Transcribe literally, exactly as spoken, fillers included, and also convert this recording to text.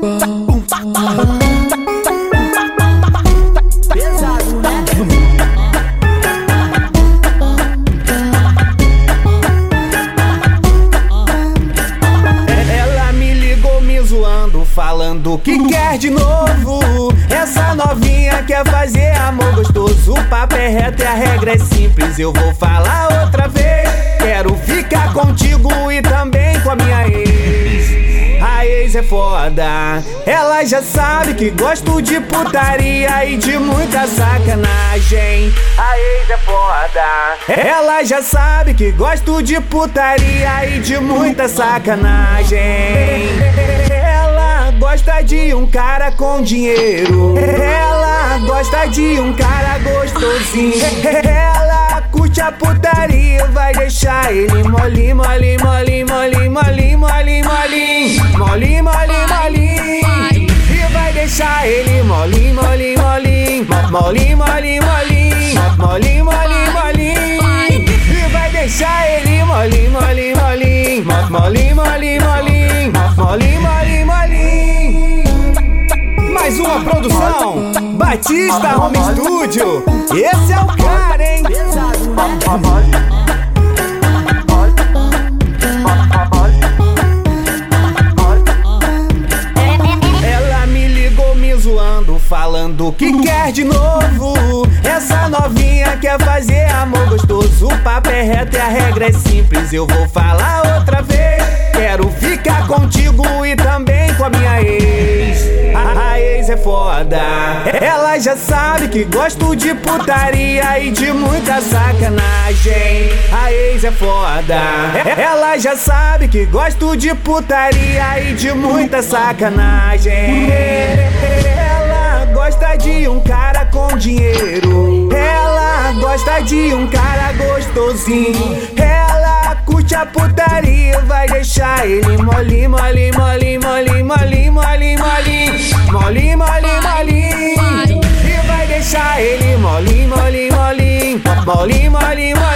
Pesado, né? Ela me ligou me zoando, falando que quer de novo. Essa novinha quer fazer amor gostoso. O papo é reto e a regra é simples. Eu vou falar outra vez. Quero ficar contigo e também com a minha ex. A ex é foda, ela já sabe que gosto de putaria e de muita sacanagem. A ex é foda, ela já sabe que gosto de putaria e de muita sacanagem. Ela gosta de um cara com dinheiro, ela gosta de um cara gostosinho. Ela curte a putaria, vai deixar ele mole, mole, mole, mole, mole, mole, mole. Mole, mole, mole. E vai deixar ele mole, mole, mole. Mole, mole, mole. Mole, mole, mole. E vai deixar ele mole, mole, mole. Mole, mole, mole. Mole, mole, mole. Mais uma produção Batista Home Studio. Esse é o cara, hein? Pesado, né? Falando que quer de novo. Essa novinha quer fazer amor gostoso. O papo é reto e a regra é simples. Eu vou falar outra vez. Quero ficar contigo e também com a minha ex. A, a ex é foda, ela já sabe que gosto de putaria e de muita sacanagem. A ex é foda, ela já sabe que gosto de putaria e de muita sacanagem. Gosta de um cara com dinheiro, ela gosta de um cara gostosinho. Ela curte a putaria, vai deixar ele mole, mole, mole, mole, mole, mole, mole. Mole, mole, mole. E vai deixar ele mole, mole, mole. Mole, mole, mole.